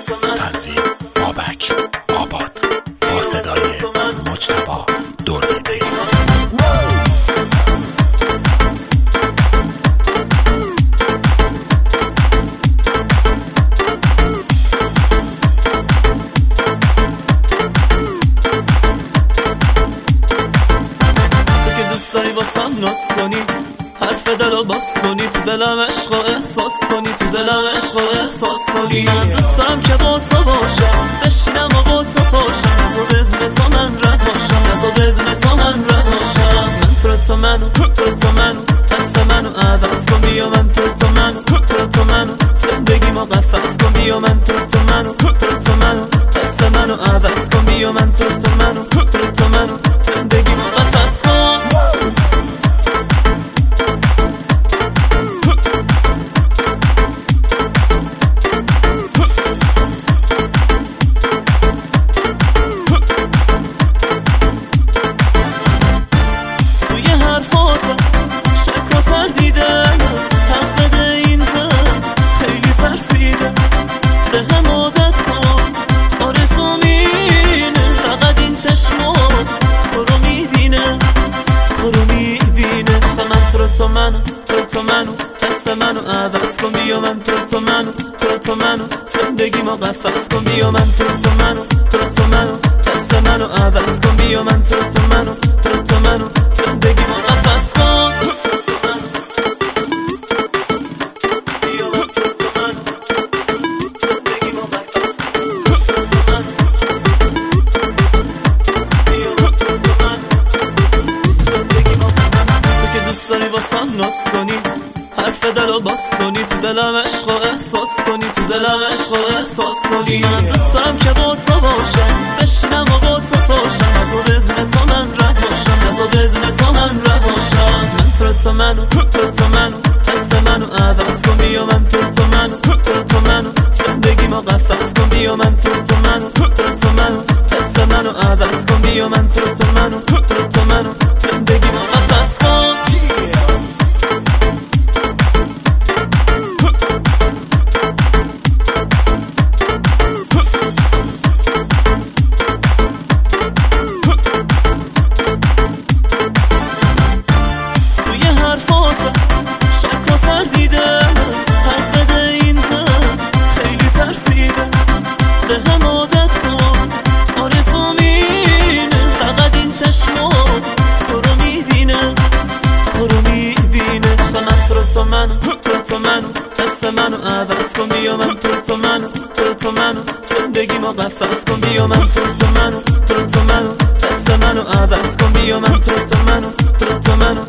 تنظیم بابک آباد با صدای مجتبی دوربیدی. دوستایی واسم ناز کنی، حرف دلو باز کنی، تو دلم عشق و احساس کنی، تو دلم عشق و احساس کنی. من دوستم که با تو باشم، بشینم و با تو پاشم، نزا بدون تو من رد باشم، نزا بدون تو من رد باشم. من تو منو حس منو عوض کن، بیا من تو منو زندگی ما قفص کن، بیا من تو منو حس منو عوض کن، بیا من تو منو زندگی ما قفص کن. تو منو حس منو عوض کن، بیا من تو منو زندگی ما قفص کن، بیا من تو منو حس منو عوض کن، بیا من تو منو زندگی ما قفص کن. واسم ناز کنی، حرف دلو باز کنی، تو دلم عشق و احساس کنی، تو دلم عشق و احساس کنی. من دوستم که با تو باشم، بشینم و با تو پاشم، نزا بدون تو من رد باشم، نزا بدون تو من رد باشم. من تو منو حس منو عوض کن، بیا من تو منو زندگی ما قفص کن، بیا من تو منو حس منو عوض کن، بیا من تو منو زندگی ما قفص کن. تو منو حس منو عوض کن، بیا من تو منو زندگی ما قفص کن، بیا من تو منو حس منو عوض کن، بیا من تو منو